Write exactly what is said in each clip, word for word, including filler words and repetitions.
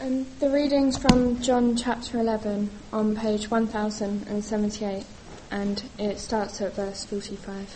Um, the reading's from John chapter eleven on page one thousand seventy-eight, and it starts at verse forty-five.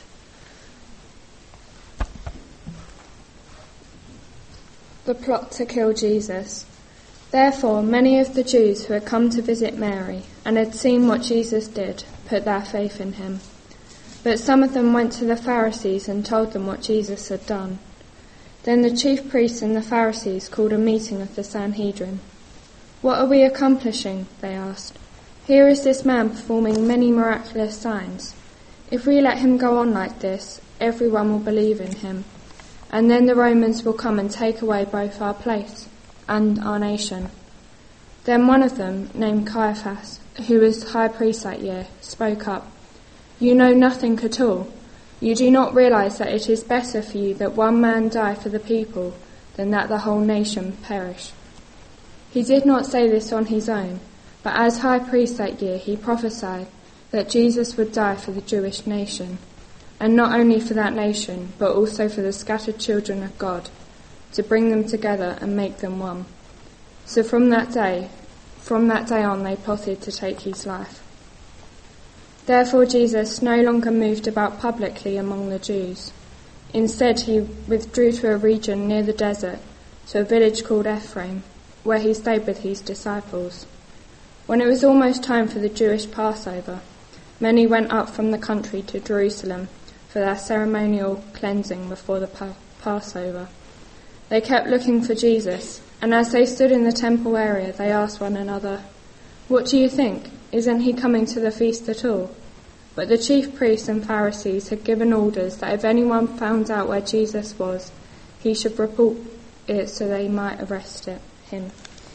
The plot to kill Jesus. Therefore, many of the Jews who had come to visit Mary and had seen what Jesus did put their faith in him. But some of them went to the Pharisees and told them what Jesus had done. Then the chief priests and the Pharisees called a meeting of the Sanhedrin. "What are we accomplishing?" they asked. "Here is this man performing many miraculous signs. If we let him go on like this, everyone will believe in him. And then the Romans will come and take away both our place and our nation." Then one of them, named Caiaphas, who was high priest that year, spoke up. "You know nothing at all. You do not realize that it is better for you that one man die for the people than that the whole nation perish." He did not say this on his own, but as high priest that year he prophesied that Jesus would die for the Jewish nation, and not only for that nation, but also for the scattered children of God, to bring them together and make them one. So from that day, from that day on they plotted to take his life. Therefore Jesus no longer moved about publicly among the Jews. Instead he withdrew to a region near the desert, to a village called Ephraim, where he stayed with his disciples. When it was almost time for the Jewish Passover, many went up from the country to Jerusalem for their ceremonial cleansing before the pa- Passover. They kept looking for Jesus, and as they stood in the temple area, they asked one another, "What do you think? Isn't he coming to the feast at all?" But the chief priests and Pharisees had given orders that if anyone found out where Jesus was, he should report it so they might arrest it, him.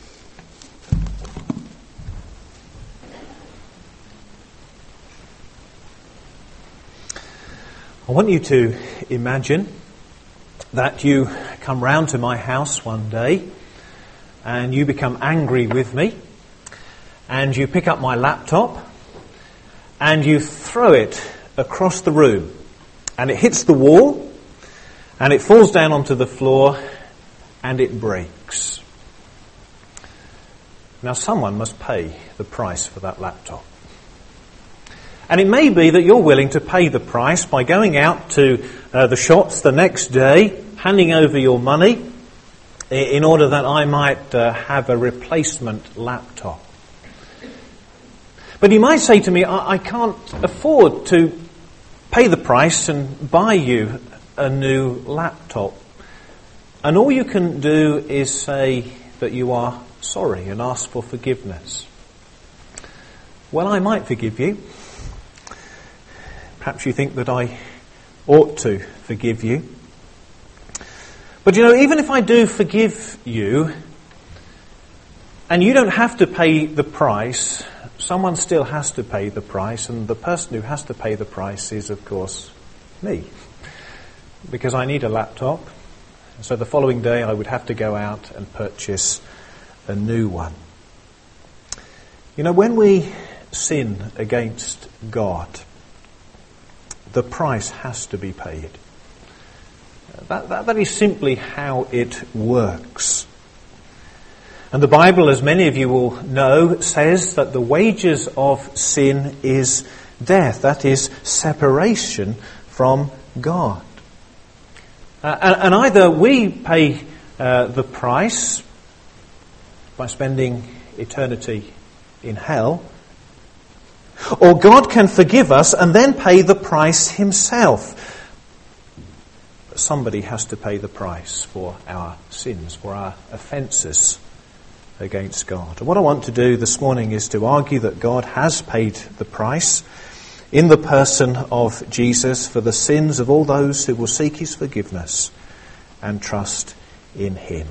I want you to imagine that you come round to my house one day and you become angry with me and you pick up my laptop and you throw it across the room and it hits the wall and it falls down onto the floor and it breaks. Now someone must pay the price for that laptop. And it may be that you're willing to pay the price by going out to uh, the shops the next day, handing over your money in order that I might uh, have a replacement laptop. But you might say to me, I-, I can't afford to pay the price and buy you a new laptop. And all you can do is say that you are sorry and ask for forgiveness. Well, I might forgive you. Perhaps you think that I ought to forgive you. But you know, even if I do forgive you, and you don't have to pay the price, someone still has to pay the price, and the person who has to pay the price is, of course, me. Because I need a laptop, so the following day I would have to go out and purchase a new one. You know, when we sin against God, the price has to be paid. That, that, that is simply how it works. And the Bible, as many of you will know, says that the wages of sin is death. That is separation from God. Uh, and, and either we pay uh, the price by spending eternity in hell, or God can forgive us and then pay the price himself. Somebody has to pay the price for our sins, for our offences against God. And what I want to do this morning is to argue that God has paid the price in the person of Jesus for the sins of all those who will seek his forgiveness and trust in him.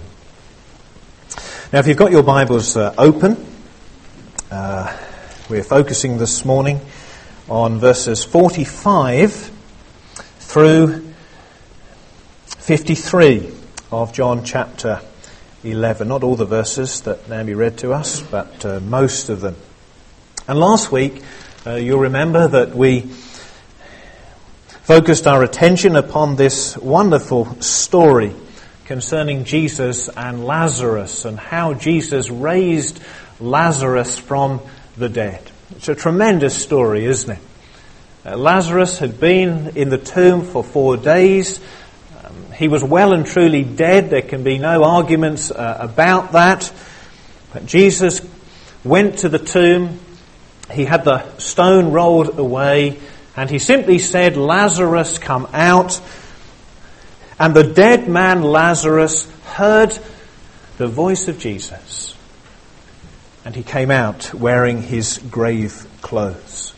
Now, if you've got your Bibles uh, open, uh, we're focusing this morning on verses forty-five through fifty-three of John chapter eleven. Not all the verses that Naomi read to us, but uh, most of them. And last week, uh, you'll remember that we focused our attention upon this wonderful story concerning Jesus and Lazarus and how Jesus raised Lazarus from the dead. It's a tremendous story, isn't it? Uh, Lazarus had been in the tomb for four days. Um, he was well and truly dead. There can be no arguments uh, about that. But Jesus went to the tomb. He had the stone rolled away, and he simply said, "Lazarus, come out." And the dead man Lazarus heard the voice of Jesus. And he came out wearing his grave clothes.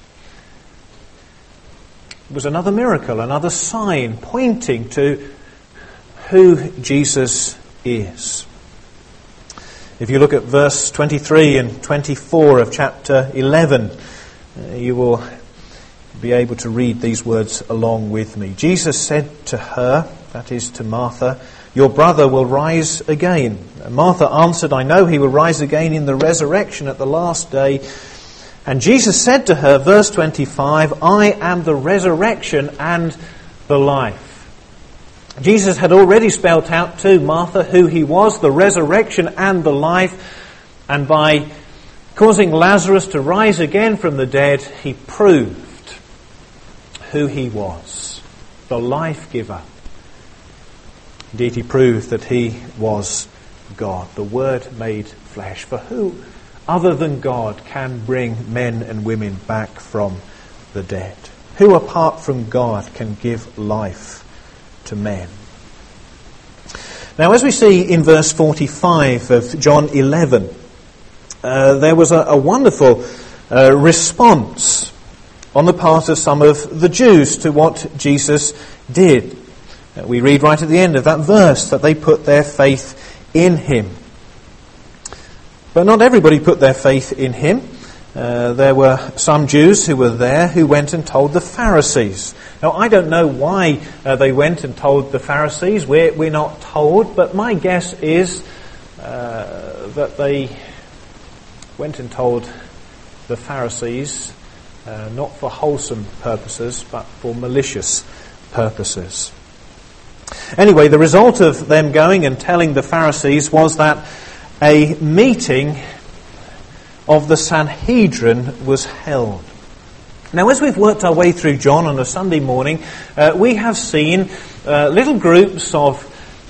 It was another miracle, another sign pointing to who Jesus is. If you look at verse twenty-three and twenty-four of chapter eleven, uh, you will be able to read these words along with me. Jesus said to her, that is to Martha, "Your brother will rise again." And Martha answered, "I know he will rise again in the resurrection at the last day." And Jesus said to her, verse twenty-five, "I am the resurrection and the life." Jesus had already spelt out to Martha who he was, the resurrection and the life. And by causing Lazarus to rise again from the dead, he proved who he was, the life giver. Indeed, he proved that he was God, the Word made flesh. For who other than God can bring men and women back from the dead? Who apart from God can give life to men? Now, as we see in verse forty-five of John eleven, uh, there was a, a wonderful uh, response on the part of some of the Jews to what Jesus did. Uh, we read right at the end of that verse that they put their faith in him. But not everybody put their faith in him. Uh, there were some Jews who were there who went and told the Pharisees. Now, I don't know why uh, they went and told the Pharisees. We're, we're not told, but my guess is uh, that they went and told the Pharisees uh, not for wholesome purposes, but for malicious purposes. Anyway, the result of them going and telling the Pharisees was that a meeting of the Sanhedrin was held. Now, as we've worked our way through John on a Sunday morning, uh, we have seen uh, little groups of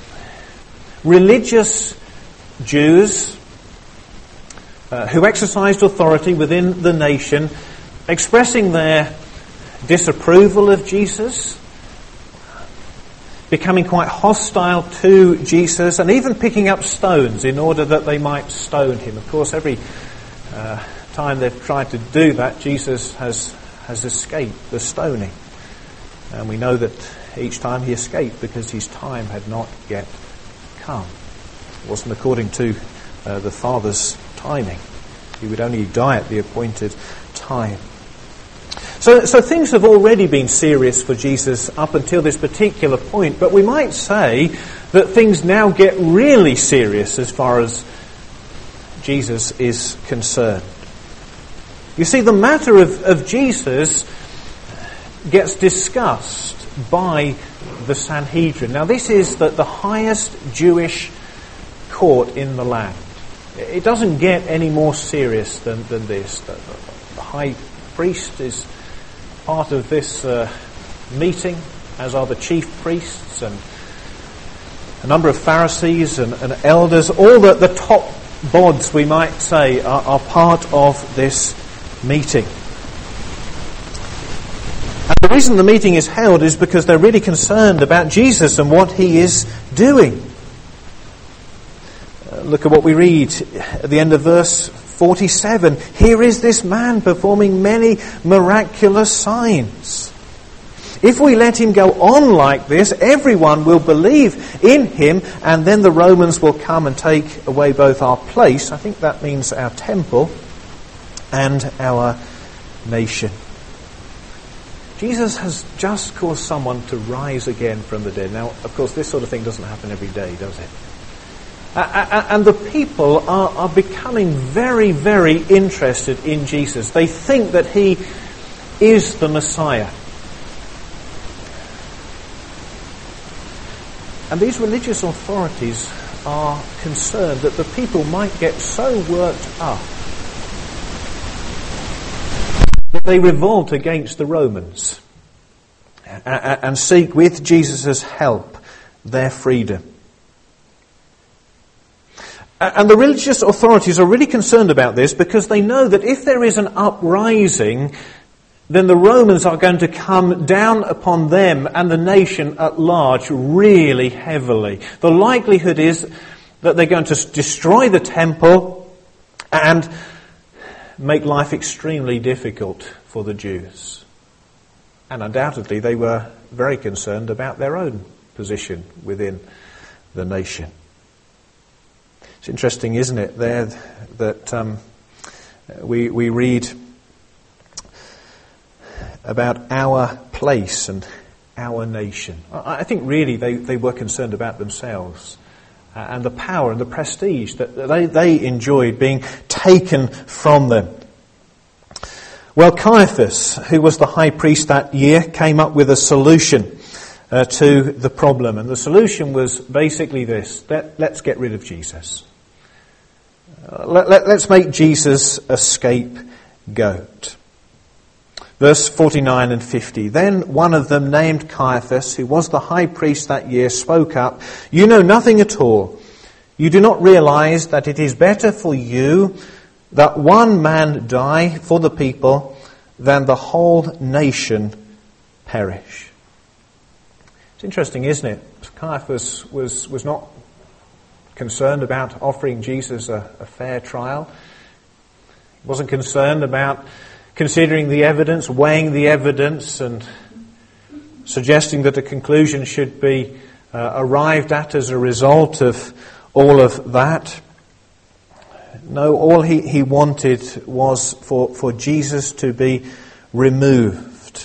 religious Jews uh, who exercised authority within the nation, expressing their disapproval of Jesus, becoming quite hostile to Jesus, and even picking up stones in order that they might stone him. Of course, every uh, time they've tried to do that, Jesus has has escaped the stoning. And we know that each time he escaped because his time had not yet come. It wasn't according to uh, the Father's timing. He would only die at the appointed time. So, so things have already been serious for Jesus up until this particular point, but we might say that things now get really serious as far as Jesus is concerned. You see, the matter of, of Jesus gets discussed by the Sanhedrin. Now, this is the, the highest Jewish court in the land. It doesn't get any more serious than, than this. The, the, the high priest is part of this uh, meeting, as are the chief priests and a number of Pharisees and, and elders. All the, the top bods, we might say, are, are part of this meeting. And the reason the meeting is held is because they're really concerned about Jesus and what he is doing. Uh, look at what we read at the end of verse forty-seven. Here is this man performing many miraculous signs. If we let him go on like this, everyone will believe in him, and then the Romans will come and take away both our place, I think that means our temple, and our nation. Jesus has just caused someone to rise again from the dead. Now, of course, this sort of thing doesn't happen every day, does it? Uh, and the people are, are becoming very, very interested in Jesus. They think that he is the Messiah. And these religious authorities are concerned that the people might get so worked up that they revolt against the Romans and seek, with Jesus' help, their freedom. And the religious authorities are really concerned about this because they know that if there is an uprising, then the Romans are going to come down upon them and the nation at large really heavily. The likelihood is that they're going to destroy the temple and make life extremely difficult for the Jews. And undoubtedly they were very concerned about their own position within the nation. It's interesting, isn't it, there that um, we we read about our place and our nation. I think really they, they were concerned about themselves uh, and the power and the prestige that they, they enjoyed being taken from them. Well, Caiaphas, who was the high priest that year, came up with a solution uh, to the problem. And the solution was basically this: let, let's get rid of Jesus. Uh, let, let, let's make Jesus a scapegoat. Verse forty-nine and fifty. Then one of them, named Caiaphas, who was the high priest that year, spoke up. You know nothing at all. You do not realize that it is better for you that one man die for the people than the whole nation perish. It's interesting, isn't it? Caiaphas was, was not concerned about offering Jesus a, a fair trial. He wasn't concerned about considering the evidence, weighing the evidence and suggesting that a conclusion should be uh, arrived at as a result of all of that. No, all he, he wanted was for, for Jesus to be removed.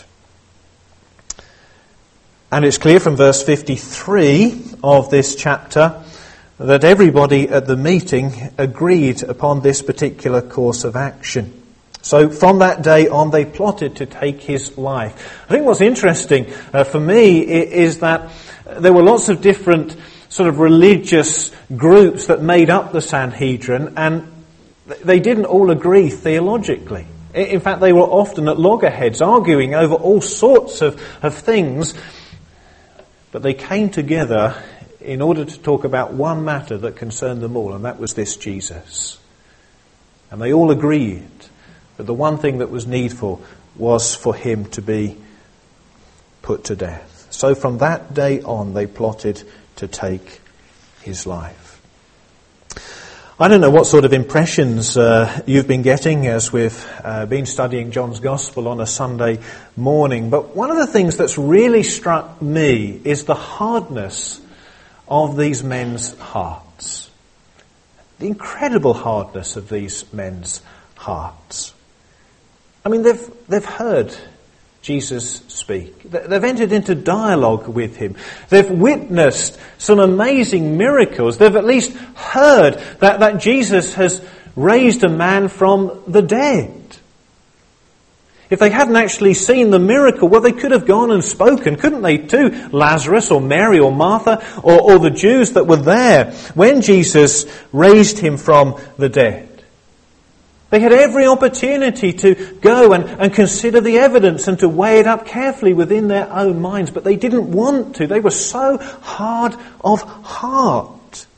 And it's clear from verse fifty-three of this chapter that everybody at the meeting agreed upon this particular course of action. So from that day on, they plotted to take his life. I think what's interesting uh, for me is that there were lots of different sort of religious groups that made up the Sanhedrin, and they didn't all agree theologically. In fact, they were often at loggerheads, arguing over all sorts of, of things, but they came together in order to talk about one matter that concerned them all, and that was this Jesus. And they all agreed that the one thing that was needful was for him to be put to death. So from that day on, they plotted to take his life. I don't know what sort of impressions uh, you've been getting as we've uh, been studying John's Gospel on a Sunday morning, but one of the things that's really struck me is the hardness of these men's hearts. The incredible hardness of these men's hearts. I mean, they've they've heard Jesus speak. They've entered into dialogue with him. They've witnessed some amazing miracles. They've at least heard that, that Jesus has raised a man from the dead. If they hadn't actually seen the miracle, well, they could have gone and spoken, couldn't they, to Lazarus or Mary or Martha or, or the Jews that were there when Jesus raised him from the dead. They had every opportunity to go and, and consider the evidence and to weigh it up carefully within their own minds, but they didn't want to. They were so hard of heart.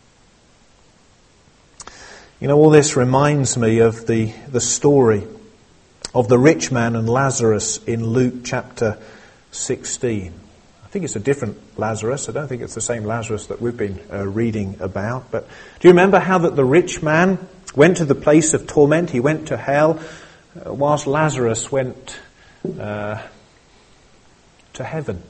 You know, all this reminds me of the, the story of the rich man and Lazarus in Luke chapter sixteen. I think it's a different Lazarus. I don't think it's the same Lazarus that we've been uh, reading about. But do you remember how that the rich man went to the place of torment? He went to hell, uh, whilst Lazarus went uh, to heaven.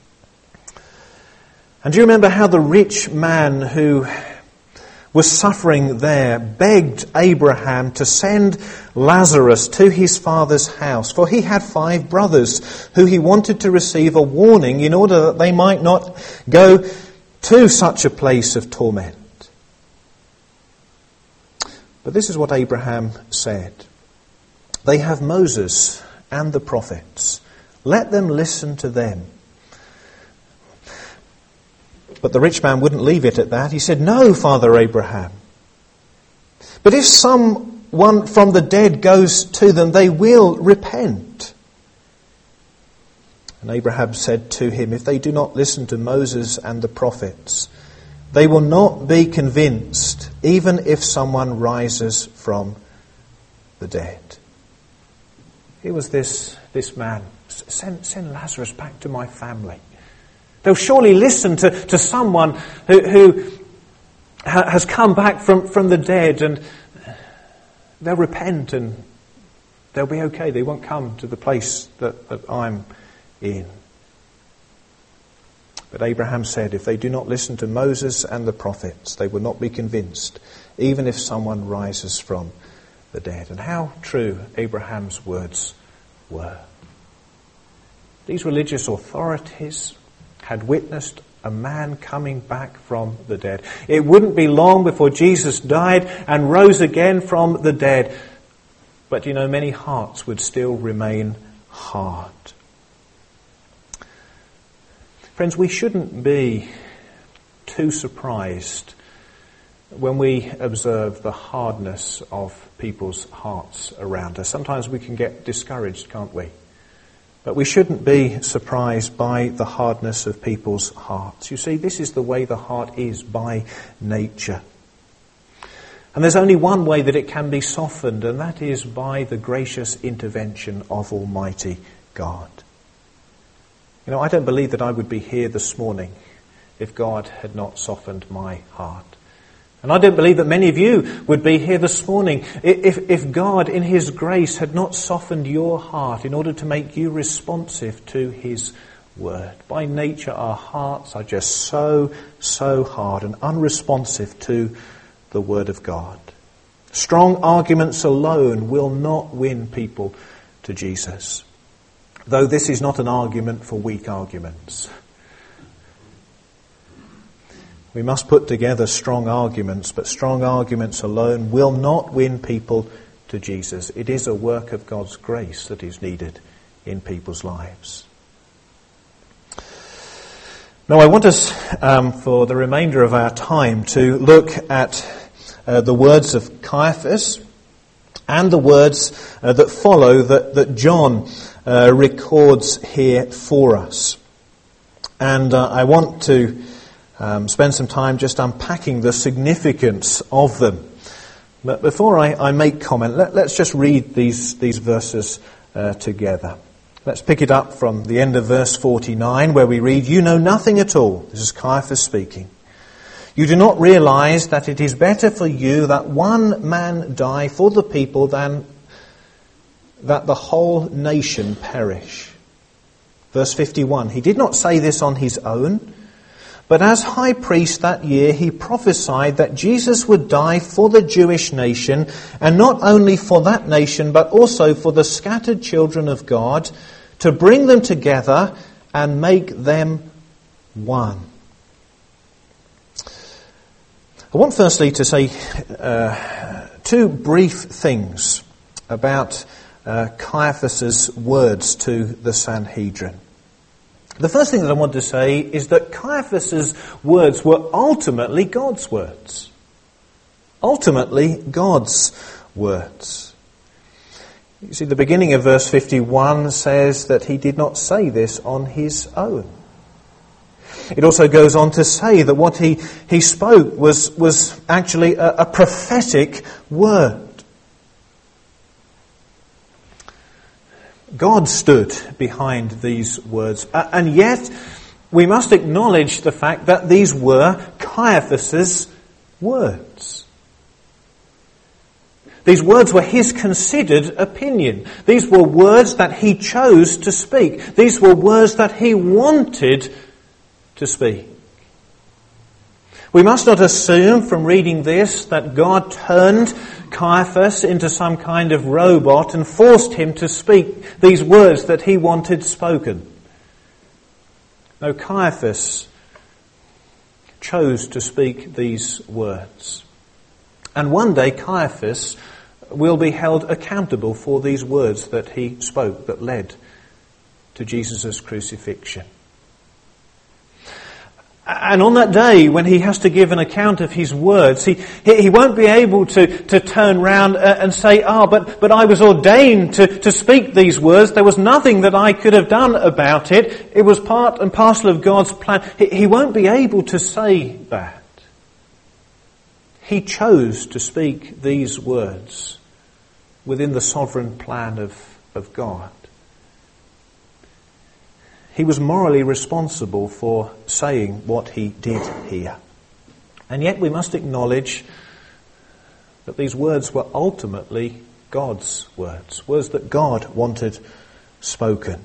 And do you remember how the rich man who was suffering there begged Abraham to send Lazarus to his father's house, for he had five brothers who he wanted to receive a warning in order that they might not go to such a place of torment. But this is what Abraham said. They have Moses and the prophets. Let them listen to them. but the rich man wouldn't leave it at that. He said, "No, Father Abraham. But if someone from the dead goes to them, they will repent." And Abraham said to him, "If they do not listen to Moses and the prophets, they will not be convinced, even if someone rises from the dead." Here was this, this man. Send, send Lazarus back to my family. They'll surely listen to, to someone who, who ha, has come back from, from the dead, and they'll repent and they'll be okay. They won't come to the place that, that I'm in. But Abraham said, if they do not listen to Moses and the prophets, they will not be convinced, even if someone rises from the dead. And how true Abraham's words were. These religious authorities had witnessed a man coming back from the dead. It wouldn't be long before Jesus died and rose again from the dead. But you know, many hearts would still remain hard. Friends, we shouldn't be too surprised when we observe the hardness of people's hearts around us. Sometimes we can get discouraged, can't we? But we shouldn't be surprised by the hardness of people's hearts. You see, this is the way the heart is by nature. And there's only one way that it can be softened, and that is by the gracious intervention of Almighty God. You know, I don't believe that I would be here this morning if God had not softened my heart. And I don't believe that many of you would be here this morning if, if God in His grace had not softened your heart in order to make you responsive to His word. By nature our hearts are just so, so hard and unresponsive to the word of God. Strong arguments alone will not win people to Jesus. Though this is not an argument for weak arguments. We must put together strong arguments, but strong arguments alone will not win people to Jesus. It is a work of God's grace that is needed in people's lives. Now I want us, um, for the remainder of our time, to look at uh, the words of Caiaphas and the words uh, that follow that, that John uh, records here for us. And uh, I want to um, spend some time just unpacking the significance of them. But before I, I make comment, let, let's just read these, these verses uh, together. Let's pick it up from the end of verse forty-nine, where we read, "You know nothing at all." This is Caiaphas speaking. "You do not realize that it is better for you that one man die for the people than that the whole nation perish." Verse fifty-one, "He did not say this on his own, but as high priest that year he prophesied that Jesus would die for the Jewish nation, and not only for that nation, but also for the scattered children of God, to bring them together and make them one." I want firstly to say uh, two brief things about uh, Caiaphas' words to the Sanhedrin. The first thing that I want to say is that Caiaphas' words were ultimately God's words. Ultimately God's words. You see, the beginning of verse fifty-one says that he did not say this on his own. It also goes on to say that what he, he spoke was, was actually a, a prophetic word. God stood behind these words. Uh, and yet, we must acknowledge the fact that these were Caiaphas' words. These words were his considered opinion. These were words that he chose to speak. These were words that he wanted to speak. We must not assume from reading this that God turned Caiaphas into some kind of robot and forced him to speak these words that he wanted spoken. No, Caiaphas chose to speak these words. And one day Caiaphas will be held accountable for these words that he spoke that led to Jesus' crucifixion. And on that day, when he has to give an account of his words, he, he won't be able to, to turn round and say, ah, oh, but, but I was ordained to, to speak these words. There was nothing that I could have done about it. It was part and parcel of God's plan. He, he won't be able to say that. He chose to speak these words within the sovereign plan of, of God. He was morally responsible for saying what he did here. And yet we must acknowledge that these words were ultimately God's words, words that God wanted spoken.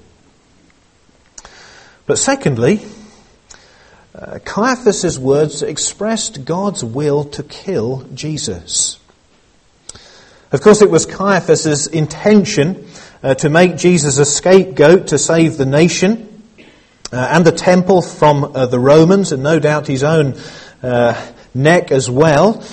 But secondly, uh, Caiaphas' words expressed God's will to kill Jesus. Of course, it was Caiaphas' intention uh, to make Jesus a scapegoat to save the nation Uh, and the temple from uh, the Romans, and no doubt his own uh, neck as well.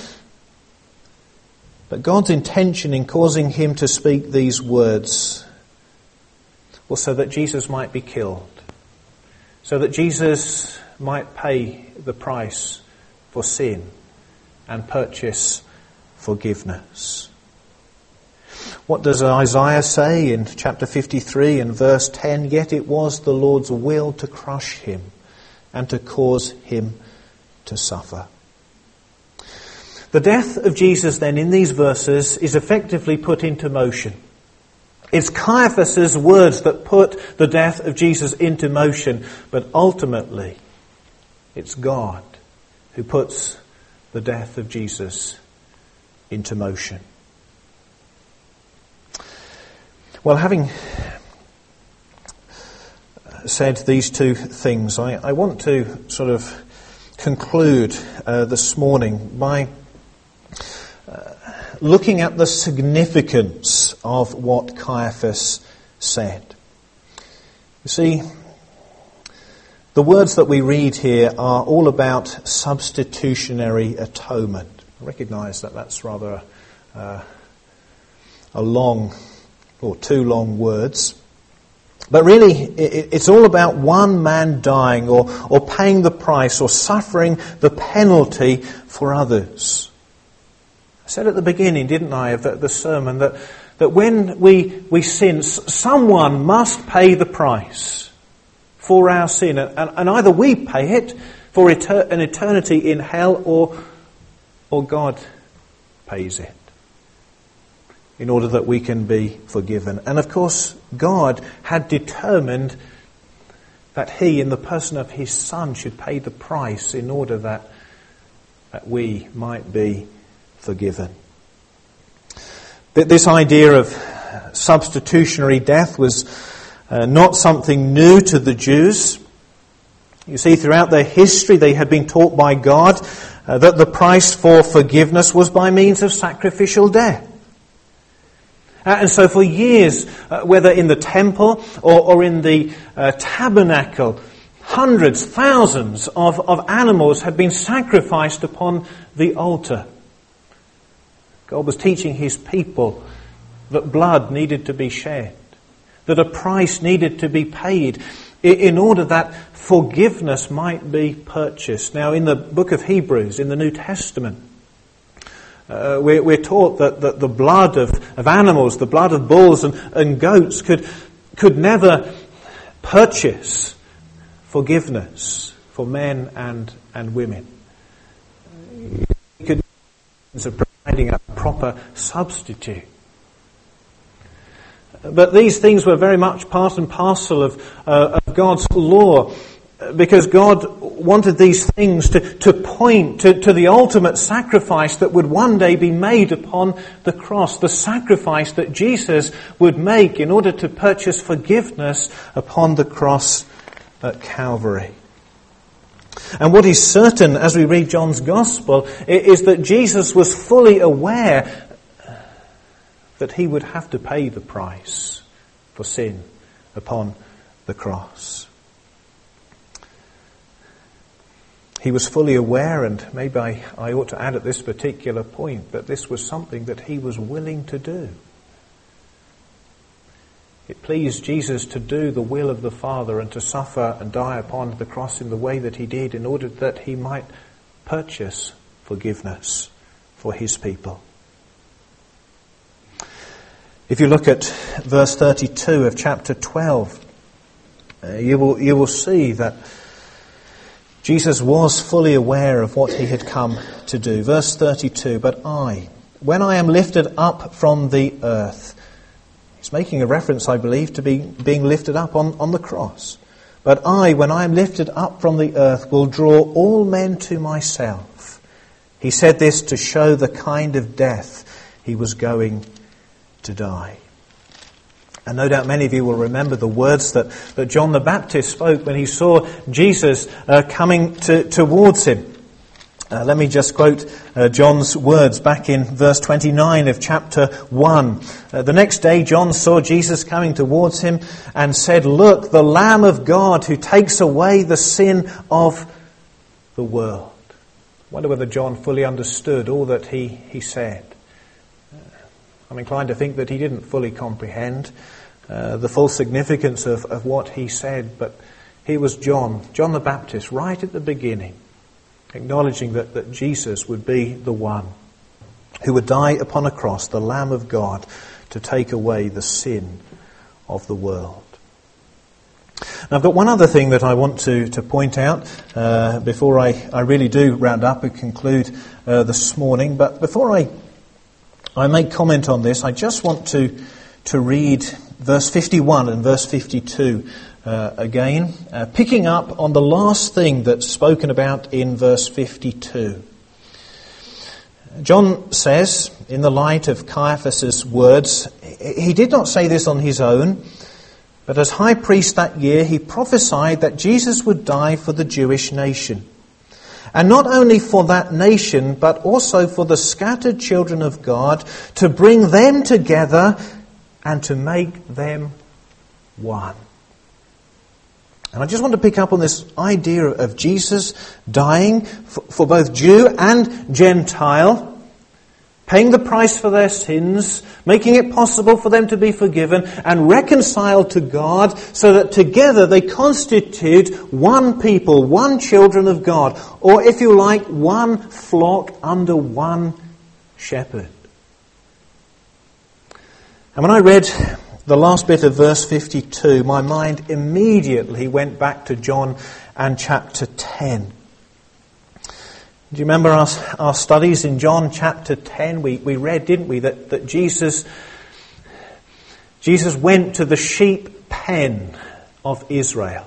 But God's intention in causing him to speak these words was so that Jesus might be killed, so that Jesus might pay the price for sin and purchase forgiveness. What does Isaiah say in chapter fifty-three and verse ten? Yet it was the Lord's will to crush him and to cause him to suffer. The death of Jesus then in these verses is effectively put into motion. It's Caiaphas' words that put the death of Jesus into motion, but ultimately it's God who puts the death of Jesus into motion. Well, having said these two things, I, I want to sort of conclude uh, this morning by uh, looking at the significance of what Caiaphas said. You see, the words that we read here are all about substitutionary atonement. I recognise that that's rather uh, a long or two long words. But really, it's all about one man dying or, or paying the price or suffering the penalty for others. I said at the beginning, didn't I, of the, the sermon, that, that when we, we sin, someone must pay the price for our sin. And, and either we pay it for eter- an eternity in hell or, or God pays it, in order that we can be forgiven. And of course, God had determined that He, in the person of His Son, should pay the price in order that, that we might be forgiven. This idea of substitutionary death was uh, not something new to the Jews. You see, throughout their history, they had been taught by God uh, that the price for forgiveness was by means of sacrificial death. Uh, and so for years, uh, whether in the temple or, or in the uh, tabernacle, hundreds, thousands of, of animals had been sacrificed upon the altar. God was teaching His people that blood needed to be shed, that a price needed to be paid in order that forgiveness might be purchased. Now, in the book of Hebrews, in the New Testament, Uh, we're, we're taught that, that the blood of, of animals, the blood of bulls and, and goats could could never purchase forgiveness for men and, and women. It could be providing a proper substitute. But these things were very much part and parcel of, uh, of God's law, because God wanted these things to, to point to, to the ultimate sacrifice that would one day be made upon the cross, the sacrifice that Jesus would make in order to purchase forgiveness upon the cross at Calvary. And what is certain as we read John's Gospel is that Jesus was fully aware that He would have to pay the price for sin upon the cross. He was fully aware, and maybe I, I ought to add at this particular point, that this was something that He was willing to do. It pleased Jesus to do the will of the Father and to suffer and die upon the cross in the way that he did in order that he might purchase forgiveness for his people. If you look at verse thirty-two of chapter twelve, uh, you will you will see that Jesus was fully aware of what he had come to do. Verse thirty-two, but I, when I am lifted up from the earth, he's making a reference, I believe, to be, being lifted up on, on the cross. But I, when I am lifted up from the earth, will draw all men to myself. He said this to show the kind of death he was going to die. And no doubt many of you will remember the words that, that John the Baptist spoke when he saw Jesus uh, coming to, towards him. Uh, let me just quote uh, John's words back in verse twenty-nine of chapter one. Uh, the next day John saw Jesus coming towards him and said, "Look, the Lamb of God who takes away the sin of the world." I wonder whether John fully understood all that he, he said. I'm inclined to think that he didn't fully comprehend uh, the full significance of, of what he said, but here was John, John the Baptist, right at the beginning, acknowledging that, that Jesus would be the one who would die upon a cross, the Lamb of God, to take away the sin of the world. Now, I've got one other thing that I want to, to point out uh, before I, I really do round up and conclude uh, this morning, but before I I make comment on this, I just want to to read verse fifty-one and verse fifty-two uh, again, uh, picking up on the last thing that's spoken about in verse fifty-two. John says, in the light of Caiaphas' words, he did not say this on his own, but as high priest that year he prophesied that Jesus would die for the Jewish nation. And not only for that nation, but also for the scattered children of God, to bring them together and to make them one. And I just want to pick up on this idea of Jesus dying for, for both Jew and Gentile, paying the price for their sins, making it possible for them to be forgiven and reconciled to God, so that together they constitute one people, one children of God, or if you like, one flock under one shepherd. And when I read the last bit of verse fifty-two, my mind immediately went back to John and chapter ten. Do you remember our, our studies in John chapter ten? We, we read, didn't we, that, that Jesus, Jesus went to the sheep pen of Israel.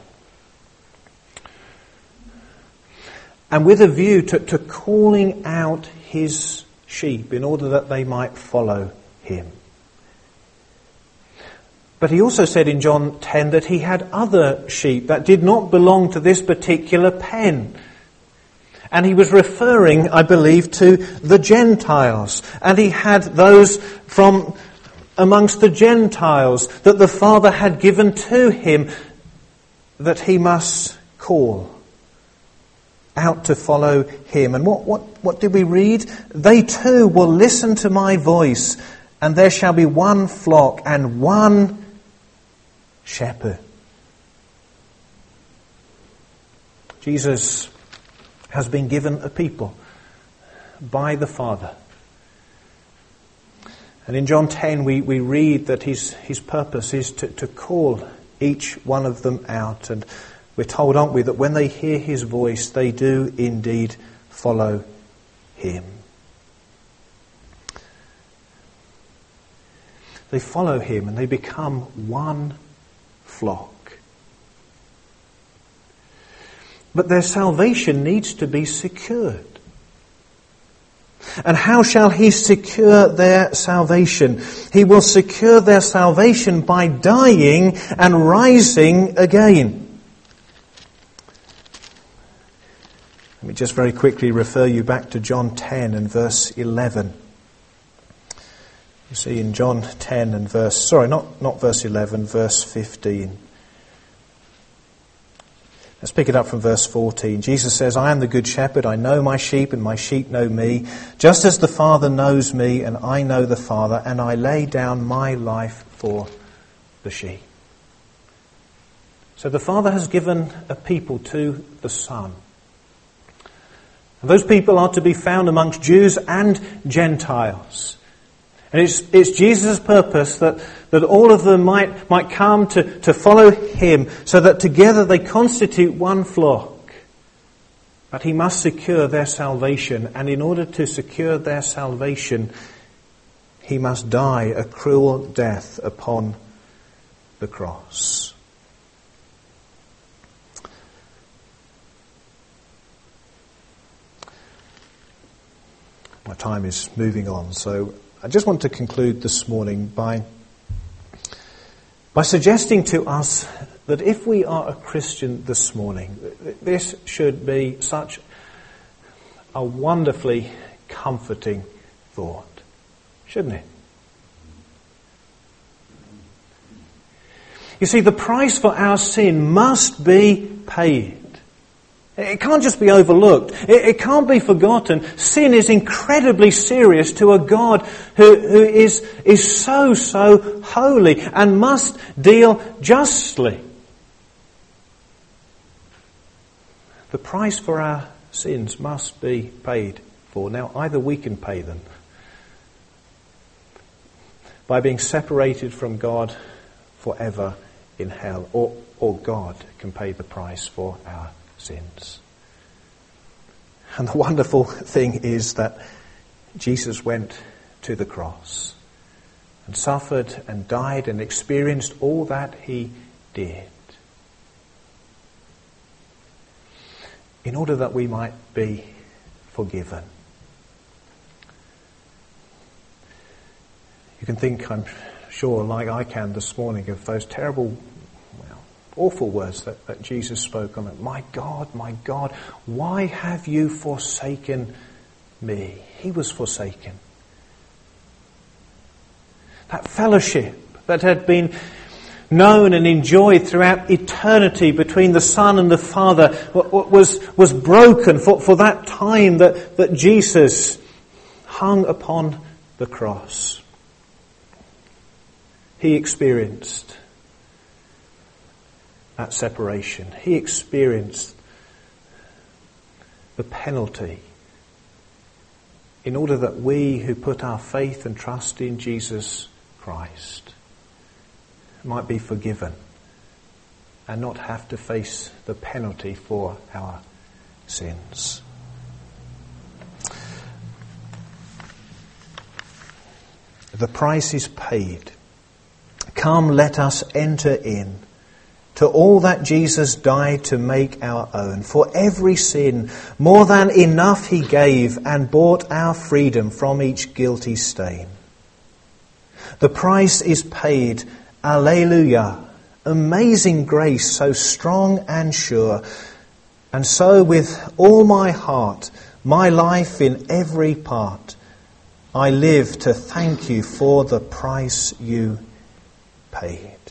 And with a view to, to calling out his sheep in order that they might follow him. But he also said in John ten that he had other sheep that did not belong to this particular pen. And he was referring, I believe, to the Gentiles. And he had those from amongst the Gentiles that the Father had given to him that he must call out to follow him. And what, what, what did we read? They too will listen to my voice, and there shall be one flock and one shepherd. Jesus has been given a people by the Father. And in John ten we, we read that his, his purpose is to, to call each one of them out. And we're told, aren't we, that when they hear his voice, they do indeed follow him. They follow him and they become one flock. But their salvation needs to be secured. And how shall he secure their salvation? He will secure their salvation by dying and rising again. Let me just very quickly refer you back to John ten and verse eleven. You see in John ten and verse, sorry, not, not verse eleven, verse fifteen. Let's pick it up from verse fourteen. Jesus says, I am the good shepherd. I know my sheep and my sheep know me. Just as the Father knows me and I know the Father, and I lay down my life for the sheep. So the Father has given a people to the Son. And those people are to be found amongst Jews and Gentiles. And it's, it's Jesus' purpose that, that all of them might, might come to, to follow him, so that together they constitute one flock. But he must secure their salvation, and in order to secure their salvation, he must die a cruel death upon the cross. My time is moving on, so I just want to conclude this morning by, by suggesting to us that if we are a Christian this morning, this should be such a wonderfully comforting thought, shouldn't it? You see, the price for our sin must be paid. It can't just be overlooked. It, it can't be forgotten. Sin is incredibly serious to a God who, who is, is so, so holy and must deal justly. The price for our sins must be paid for. Now, either we can pay them by being separated from God forever in hell, or, or God can pay the price for our sins. And the wonderful thing is that Jesus went to the cross and suffered and died and experienced all that he did in order that we might be forgiven. You can think, I'm sure, like I can this morning, of those terrible, well, awful words that, that Jesus spoke on it. My God, my God, why have you forsaken me? He was forsaken. That fellowship that had been known and enjoyed throughout eternity between the Son and the Father was, was broken for, for that time that, that Jesus hung upon the cross. He experienced that separation. He experienced the penalty in order that we who put our faith and trust in Jesus Christ might be forgiven and not have to face the penalty for our sins. The price is paid. Come, let us enter in to all that Jesus died to make our own. For every sin, more than enough he gave, and bought our freedom from each guilty stain. The price is paid. Alleluia. Amazing grace, so strong and sure. And so with all my heart, my life in every part, I live to thank you for the price you paid.